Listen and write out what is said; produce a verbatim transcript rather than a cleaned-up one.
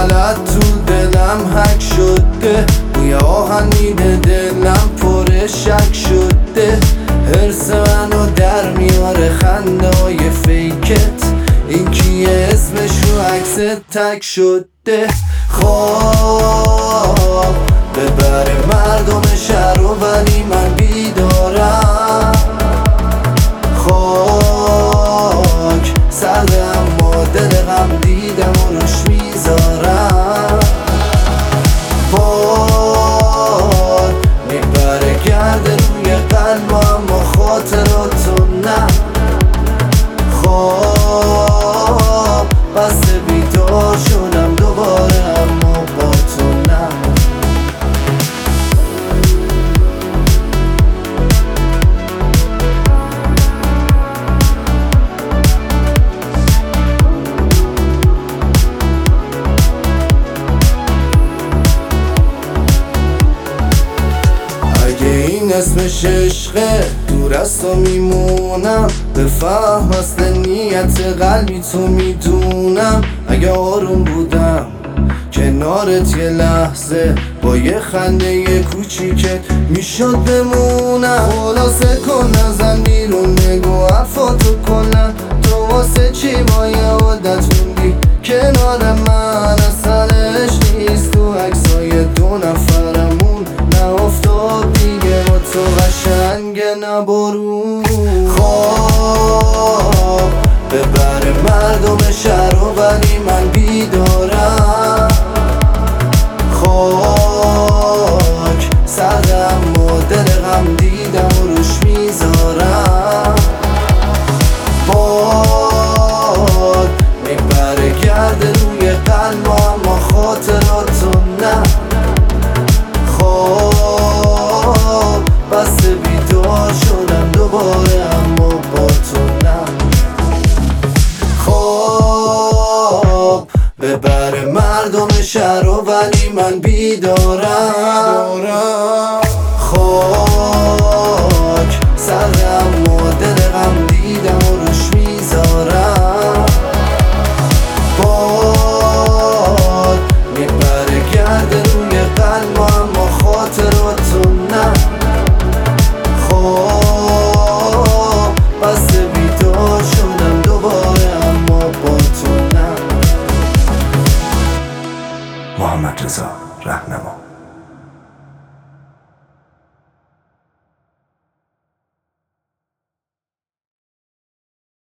غلط تو دلم حک شده، بوی آهن میده دلم پر شک شده. حرس منو در میاره خنده های فیکت، این کیه اسمش رو عکس تک شده. خواب ببره مردم شهر و ولی من بیدارم. خاک سرده اما دل غم دیدم و روش میذارم. باد میبره گرده روی قلب اما خاطراتو نه. خواب بسته بیدار شدم دوباره اما با تو نه. اگه این اسمش عشقه دور از تو میمونم، بفهم اصل نیت قلبی تو میدونم. اگه آروم بودم کنارت یه لحظه با یه خنده یه کوچیکت میشد بمونم. خلاصه کن نزن بیرون نگو حرفاتو کنن، تو واسه چی با یه عادت موندی کنار من؟ اصلش نیست تو عکسای دو نفرمون، نه افتاد دیگه با تو قشنگه نه بارون. خواب ببره مردم شهر و ولی من بیدارم. خاک سرده اما دل غم دیدم و روش میذارم. باد میبره گرده روی قلب اما خاطراتو نه. خواب بسته بیدار شدم دوباره اما با تو نه. خواب ببره مردم شهر و ولی من بیدارم. خاک سرده اما دل غم دیدم و روش میذارم. باد میبره گرده روی قلب اما خاطراتو نه. خواب بسته بیدار شدم دوباره اما با تو نه. محمد رضا رهنما.